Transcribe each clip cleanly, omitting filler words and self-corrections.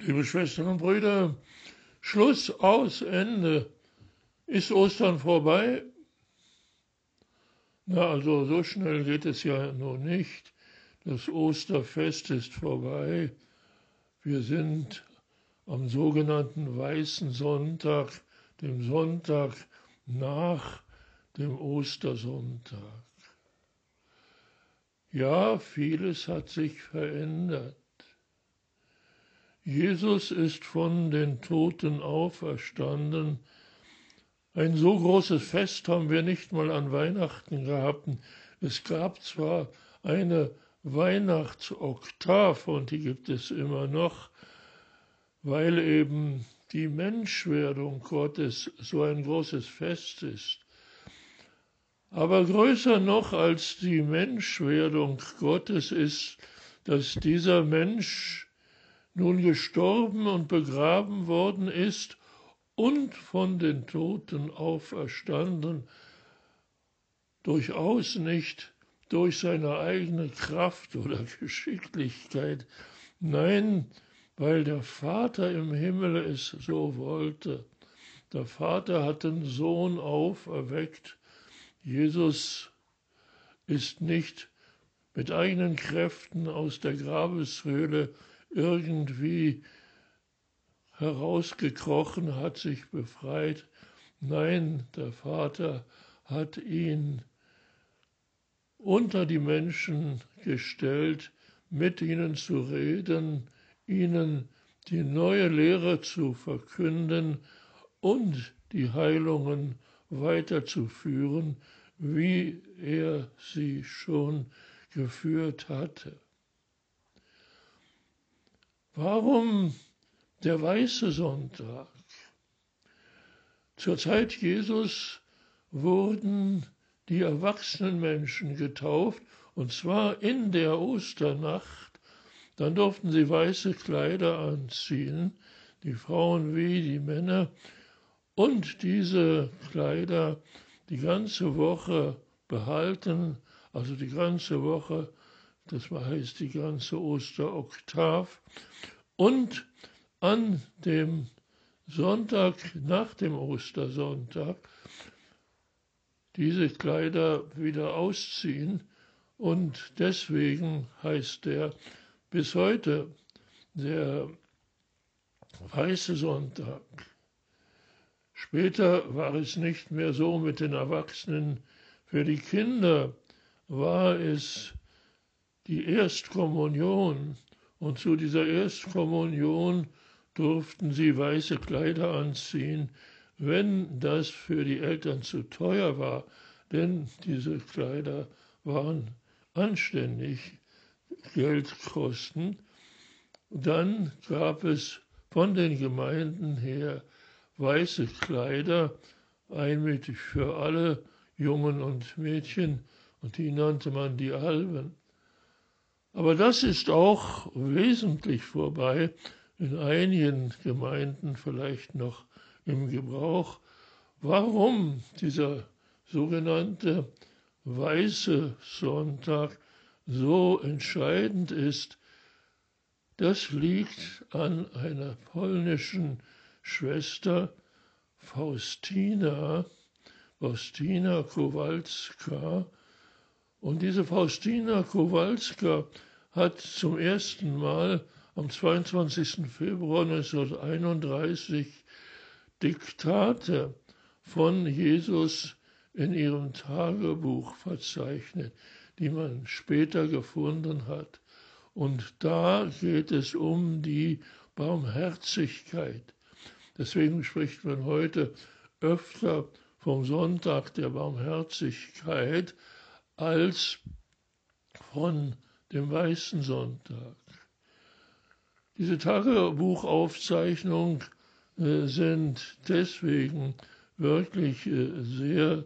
Liebe Schwestern und Brüder, Schluss, aus, Ende. Ist Ostern vorbei? Na, also so schnell geht es ja noch nicht. Das Osterfest ist vorbei. Wir sind am sogenannten Weißen Sonntag, dem Sonntag nach dem Ostersonntag. Ja, vieles hat sich verändert. Jesus ist von den Toten auferstanden. Ein so großes Fest haben wir nicht mal an Weihnachten gehabt. Es gab zwar eine Weihnachtsoktav und die gibt es immer noch, weil eben die Menschwerdung Gottes so ein großes Fest ist. Aber größer noch als die Menschwerdung Gottes ist, dass dieser Mensch nun gestorben und begraben worden ist und von den Toten auferstanden, durchaus nicht durch seine eigene Kraft oder Geschicklichkeit, nein, weil der Vater im Himmel es so wollte. Der Vater hat den Sohn auferweckt. Jesus ist nicht mit eigenen Kräften aus der Grabeshöhle irgendwie herausgekrochen, hat sich befreit. Nein, der Vater hat ihn unter die Menschen gestellt, mit ihnen zu reden, ihnen die neue Lehre zu verkünden und die Heilungen weiterzuführen, wie er sie schon geführt hatte. Warum der Weiße Sonntag? Zur Zeit Jesus wurden die erwachsenen Menschen getauft, und zwar in der Osternacht. Dann durften sie weiße Kleider anziehen, die Frauen wie die Männer, und diese Kleider die ganze Woche behalten, also die ganze Woche, das heißt die ganze Osteroktav, und an dem Sonntag nach dem Ostersonntag diese Kleider wieder ausziehen, und deswegen heißt der bis heute der Weiße Sonntag. Später war es nicht mehr so mit den Erwachsenen. Für die Kinder war es die Erstkommunion, und zu dieser Erstkommunion durften sie weiße Kleider anziehen, wenn das für die Eltern zu teuer war, denn diese Kleider waren anständig Geldkosten. Dann gab es von den Gemeinden her weiße Kleider, einmütig für alle Jungen und Mädchen, und die nannte man die Alben. Aber das ist auch wesentlich vorbei, in einigen Gemeinden vielleicht noch im Gebrauch. Warum dieser sogenannte Weiße Sonntag so entscheidend ist, das liegt an einer polnischen Schwester, Faustina Kowalska. Und diese Faustina Kowalska hat zum ersten Mal am 22. Februar 1931 Diktate von Jesus in ihrem Tagebuch verzeichnet, die man später gefunden hat. Und da geht es um die Barmherzigkeit. Deswegen spricht man heute öfter vom Sonntag der Barmherzigkeit als von dem Weißen Sonntag. Diese Tagebuchaufzeichnungen sind deswegen wirklich sehr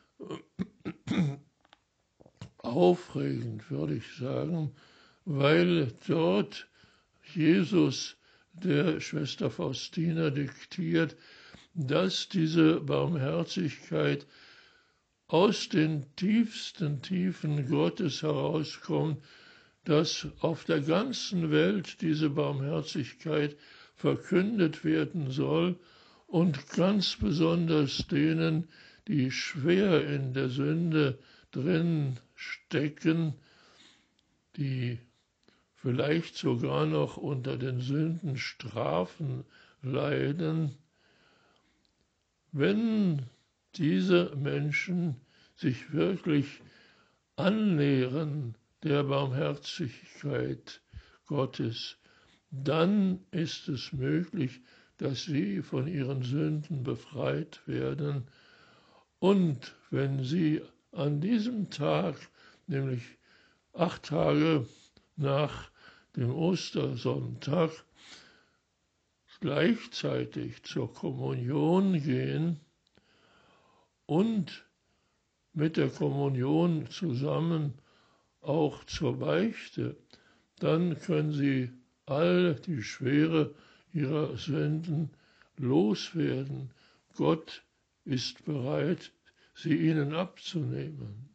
aufregend, würde ich sagen, weil dort Jesus der Schwester Faustina diktiert, dass diese Barmherzigkeit aus den tiefsten Tiefen Gottes herauskommt, dass auf der ganzen Welt diese Barmherzigkeit verkündet werden soll und ganz besonders denen, die schwer in der Sünde drin stecken, die vielleicht sogar noch unter den Sündenstrafen leiden. Wenn diese Menschen sich wirklich annähern der Barmherzigkeit Gottes, dann ist es möglich, dass sie von ihren Sünden befreit werden. Und wenn sie an diesem Tag, nämlich 8 Tage nach dem Ostersonntag, gleichzeitig zur Kommunion gehen und mit der Kommunion zusammen auch zur Beichte, dann können sie all die Schwere ihrer Sünden loswerden. Gott ist bereit, sie ihnen abzunehmen.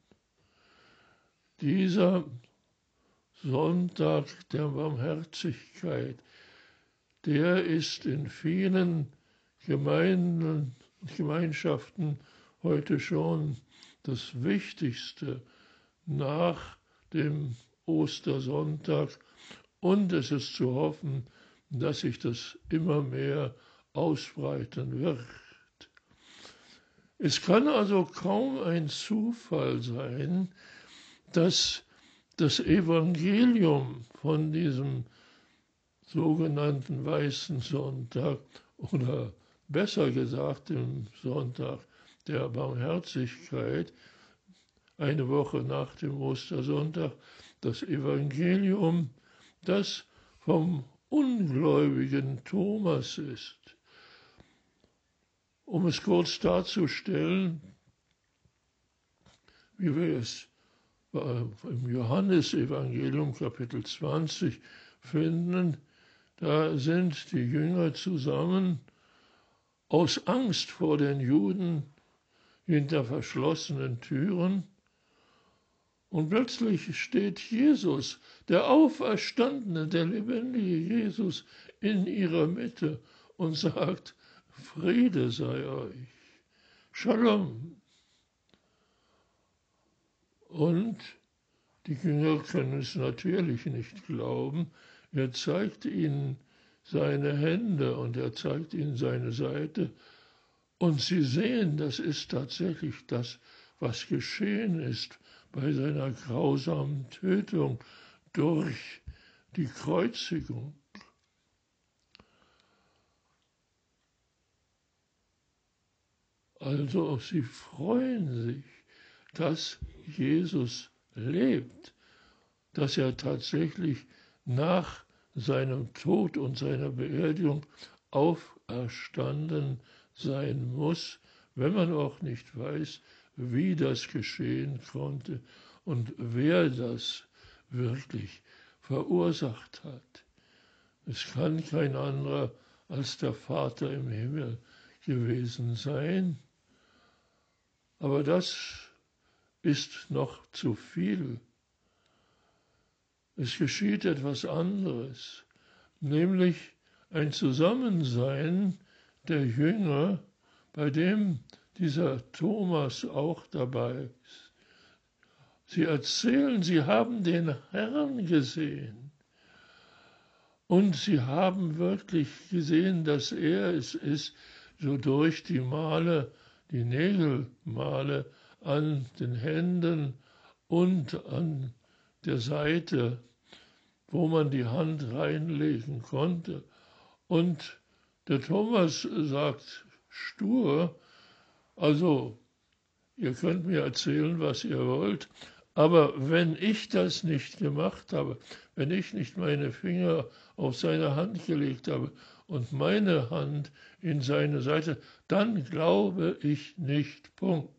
Dieser Sonntag der Barmherzigkeit, der ist in vielen Gemeinden und Gemeinschaften heute schon das Wichtigste nach dem Ostersonntag, und es ist zu hoffen, dass sich das immer mehr ausbreiten wird. Es kann also kaum ein Zufall sein, dass das Evangelium von diesem sogenannten Weißen Sonntag oder besser gesagt dem Sonntag der Barmherzigkeit, eine Woche nach dem Ostersonntag, das Evangelium, das vom ungläubigen Thomas ist. Um es kurz darzustellen, wie wir es im Johannesevangelium Kapitel 20 finden, da sind die Jünger zusammen aus Angst vor den Juden hinter verschlossenen Türen. Und plötzlich steht Jesus, der Auferstandene, der lebendige Jesus, in ihrer Mitte und sagt, Friede sei euch, Shalom. Und die Jünger können es natürlich nicht glauben. Er zeigt ihnen seine Hände und er zeigt ihnen seine Seite. Und sie sehen, das ist tatsächlich das, was geschehen ist bei seiner grausamen Tötung durch die Kreuzigung. Also sie freuen sich, dass Jesus lebt, dass er tatsächlich nach seinem Tod und seiner Beerdigung auferstanden sein muss, wenn man auch nicht weiß, wie das geschehen konnte und wer das wirklich verursacht hat. Es kann kein anderer als der Vater im Himmel gewesen sein. Aber das ist noch zu viel. Es geschieht etwas anderes, nämlich ein Zusammensein der Jünger, bei dem dieser Thomas auch dabei ist. Sie erzählen, sie haben den Herrn gesehen und sie haben wirklich gesehen, dass er es ist, so durch die Male, die Nägelmale an den Händen und an der Seite, wo man die Hand reinlegen konnte. Und der Thomas sagt stur, also ihr könnt mir erzählen, was ihr wollt, aber wenn ich das nicht gemacht habe, wenn ich nicht meine Finger auf seine Hand gelegt habe und meine Hand in seine Seite, dann glaube ich nicht. Punkt.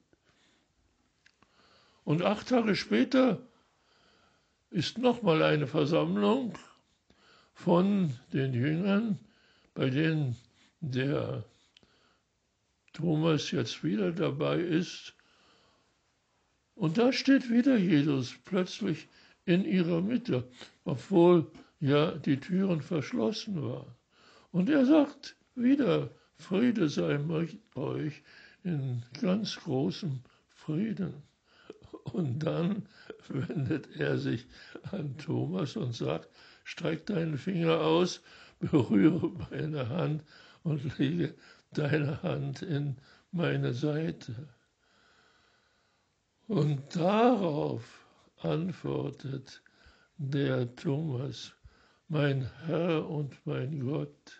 Und 8 Tage später ist nochmal eine Versammlung von den Jüngern, bei denen der Thomas jetzt wieder dabei ist. Und da steht wieder Jesus plötzlich in ihrer Mitte, obwohl ja die Türen verschlossen waren. Und er sagt wieder, Friede sei mit euch in ganz großem Frieden. Und dann wendet er sich an Thomas und sagt, streck deinen Finger aus, berühre meine Hand und lege deine Hand in meine Seite. Und darauf antwortet der Thomas, mein Herr und mein Gott,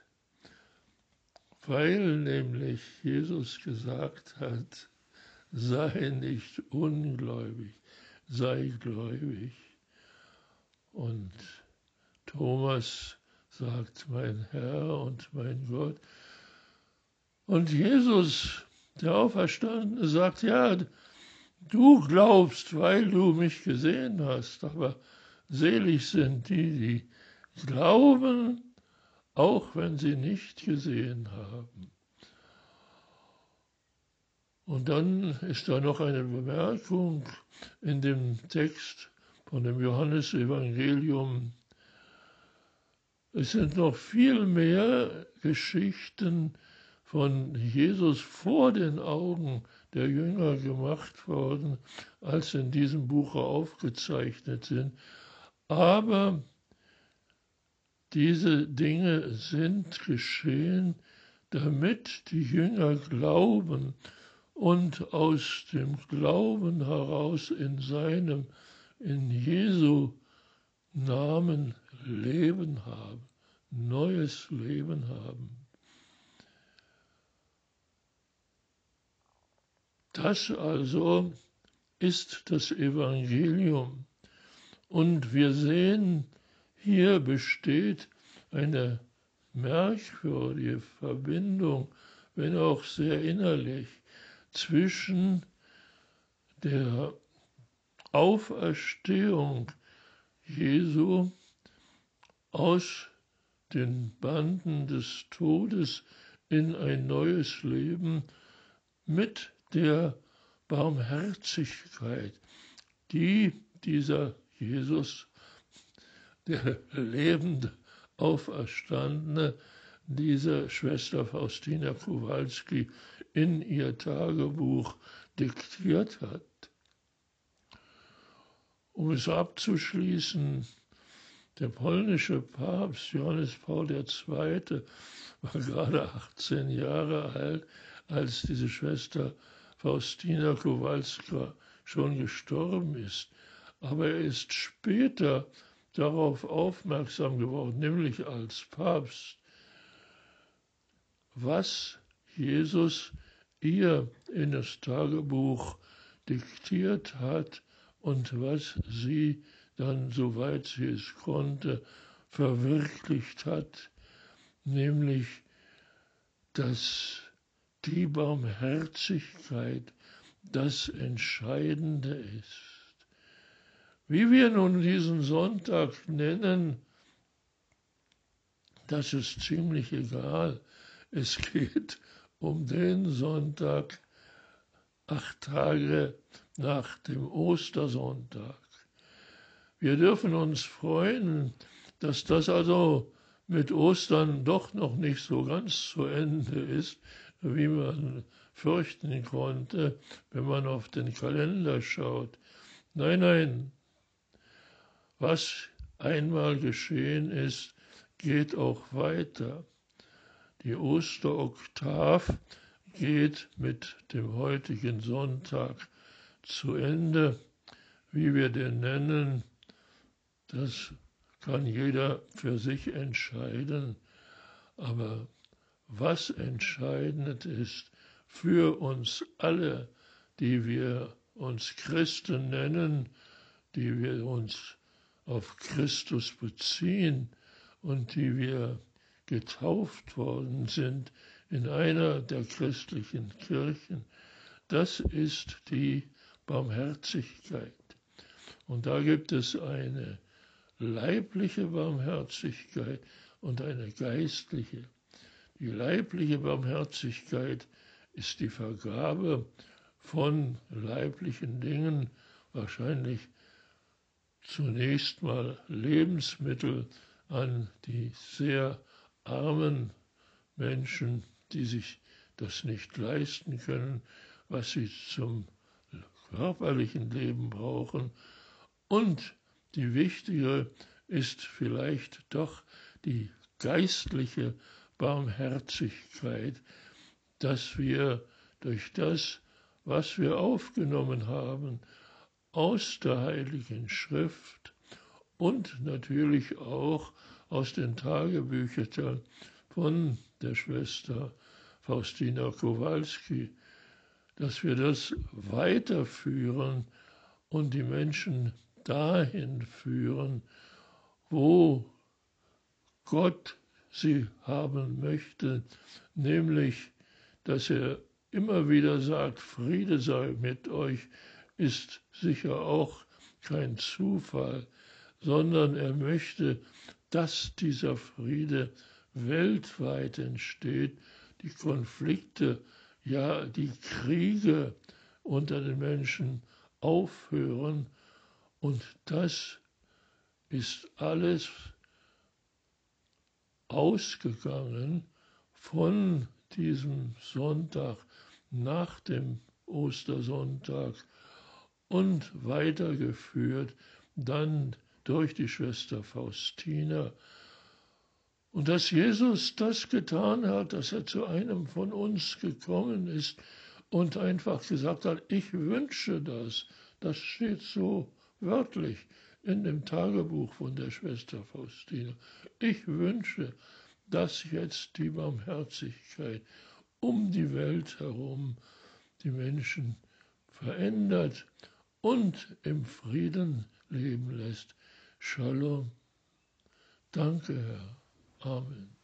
weil nämlich Jesus gesagt hat, sei nicht ungläubig, sei gläubig. Und Thomas sagt, mein Herr und mein Gott. Und Jesus, der Auferstandene, sagt, ja, du glaubst, weil du mich gesehen hast, aber selig sind die, die glauben, auch wenn sie nicht gesehen haben. Und dann ist da noch eine Bemerkung in dem Text von dem Johannesevangelium. Es sind noch viel mehr Geschichten von Jesus vor den Augen der Jünger gemacht worden, als in diesem Buche aufgezeichnet sind. Aber diese Dinge sind geschehen, damit die Jünger glauben und aus dem Glauben heraus in Jesu Namen Leben haben, neues Leben haben. Das also ist das Evangelium. Und wir sehen, hier besteht eine merkwürdige Verbindung, wenn auch sehr innerlich, zwischen der Auferstehung Jesu aus den Banden des Todes in ein neues Leben mit der Barmherzigkeit, die dieser Jesus, der lebende, Auferstandene, dieser Schwester Faustina Kowalski in ihr Tagebuch diktiert hat. Um es abzuschließen, der polnische Papst Johannes Paul II. War gerade 18 Jahre alt, als diese Schwester Faustina Kowalska schon gestorben ist. Aber er ist später darauf aufmerksam geworden, nämlich als Papst, was Jesus ihr in das Tagebuch diktiert hat und was sie dann, soweit sie es konnte, verwirklicht hat, nämlich, dass die Barmherzigkeit das Entscheidende ist. Wie wir nun diesen Sonntag nennen, das ist ziemlich egal. Es geht um den Sonntag, 8 Tage nach dem Ostersonntag. Wir dürfen uns freuen, dass das also mit Ostern doch noch nicht so ganz zu Ende ist, wie man fürchten konnte, wenn man auf den Kalender schaut. Nein, nein, was einmal geschehen ist, geht auch weiter. Die Osteroktav geht mit dem heutigen Sonntag zu Ende. Wie wir den nennen, das kann jeder für sich entscheiden. Aber was entscheidend ist für uns alle, die wir uns Christen nennen, die wir uns auf Christus beziehen und die wir getauft worden sind in einer der christlichen Kirchen, das ist die Barmherzigkeit. Und da gibt es eine leibliche Barmherzigkeit und eine geistliche. Die leibliche Barmherzigkeit ist die Vergabe von leiblichen Dingen, wahrscheinlich zunächst mal Lebensmittel an die sehr Armen Menschen, die sich das nicht leisten können, was sie zum körperlichen Leben brauchen. Und die wichtige ist vielleicht doch die geistliche Barmherzigkeit, dass wir durch das, was wir aufgenommen haben aus der Heiligen Schrift und natürlich auch aus den Tagebüchern von der Schwester Faustina Kowalski, dass wir das weiterführen und die Menschen dahin führen, wo Gott sie haben möchte, nämlich, dass er immer wieder sagt, Friede sei mit euch, ist sicher auch kein Zufall, sondern er möchte, dass dieser Friede weltweit entsteht, die Konflikte, ja die Kriege unter den Menschen aufhören. Und das ist alles ausgegangen von diesem Sonntag nach dem Ostersonntag und weitergeführt dann durch die Schwester Faustina. Und dass Jesus das getan hat, dass er zu einem von uns gekommen ist und einfach gesagt hat, ich wünsche das, das steht so wörtlich in dem Tagebuch von der Schwester Faustina. Ich wünsche, dass jetzt die Barmherzigkeit um die Welt herum die Menschen verändert und im Frieden leben lässt. Shalom. Danke, Herr. Amen.